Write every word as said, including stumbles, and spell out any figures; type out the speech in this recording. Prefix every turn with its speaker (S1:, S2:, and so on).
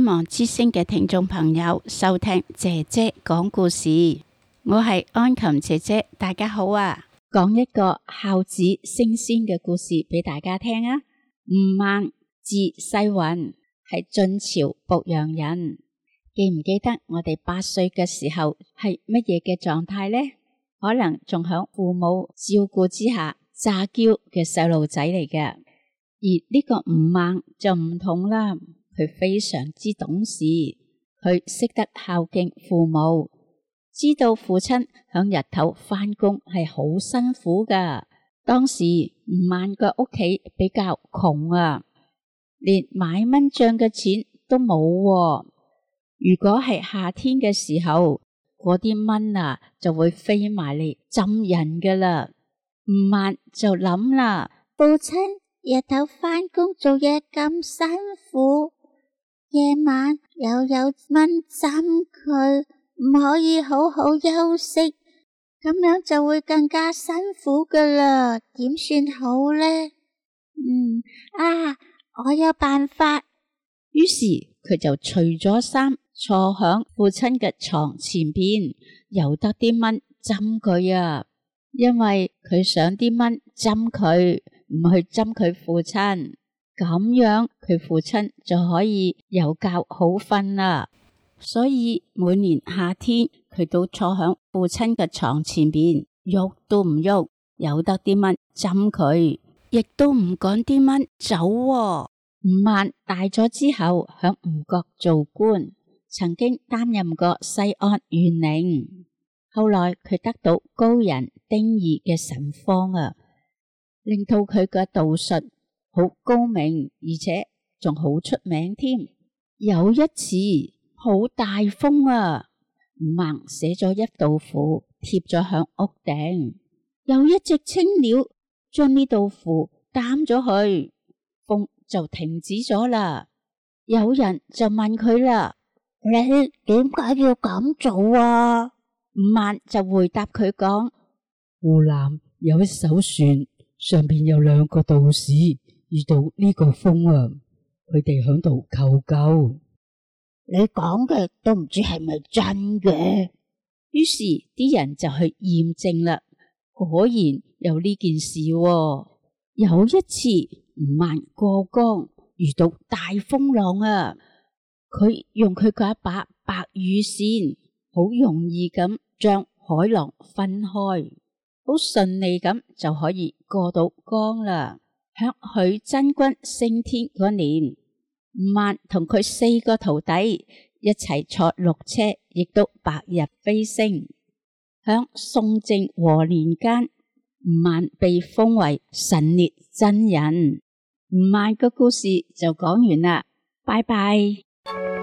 S1: 望之聲嘅聽眾朋友收聽姐姐講故事，我係安琴姐姐，大家好啊！講一個孝子升仙嘅故事俾大家聽啊！吳孟字世雲，係晉朝濮陽人。記唔記得我哋八歲嘅時候係乜嘢嘅狀態呢？可能仲響父母照顧之下詐嬌嘅細路仔嚟嘅。而呢個吳孟就唔同啦。佢非常之懂事，佢識得孝敬父母，知道父親響日頭返工係好辛苦噶。當時吳孟嘅屋企比較窮啊，連買蚊帳嘅錢都冇喎。如果係夏天嘅時候，嗰啲蚊啊就會飛埋嚟浸人噶啦。吳孟就諗啦，
S2: 父親日頭返工做嘢咁辛苦，夜晚又有蚊針佢，唔可以好好休息，咁樣就會更加辛苦噶啦，點算好呢？嗯啊，我有辦法。
S1: 於是佢就除咗衫，坐響父親嘅床前邊，由得啲蚊針佢啊，因為佢想啲蚊針佢，唔去針佢父親。咁樣佢父親就可以有覺好瞓啦。所以每年夏天佢都坐響父親嘅床前邊，喐都唔喐，由得啲蚊針佢，亦都唔趕啲蚊走喎。吳孟大咗之後響吳國做官，曾經擔任過西安縣令。後來佢得到高人丁義嘅神方啊，令到佢嘅道術好高明，而且仲好出名添。有一次好大風啊，吳孟寫咗一道符貼咗響屋頂，有一隻青鳥將呢道符擔咗去，風就停止咗啦。有人就問佢啦，
S2: 你點解要咁做啊？
S1: 吳孟就回答佢講，
S3: 湖南有一艘船，上邊有兩個道士遇到呢個風啊，佢哋響度求救。
S2: 你講嘅都唔知係咪真嘅。
S1: 於是啲人就去驗證啦，果然有呢件事喎。有一次吳孟過江遇到大風浪啊，佢用佢嗰一把白羽扇，好容易咁將海浪分開，好順利咁就可以過到江啦。響許真君升天嗰年，吳孟同佢四個徒弟一齊坐鹿車，亦都白日飛升。響宋靖和年間，吳孟被封為神烈真人。吳孟嘅故事就講完啦，拜拜。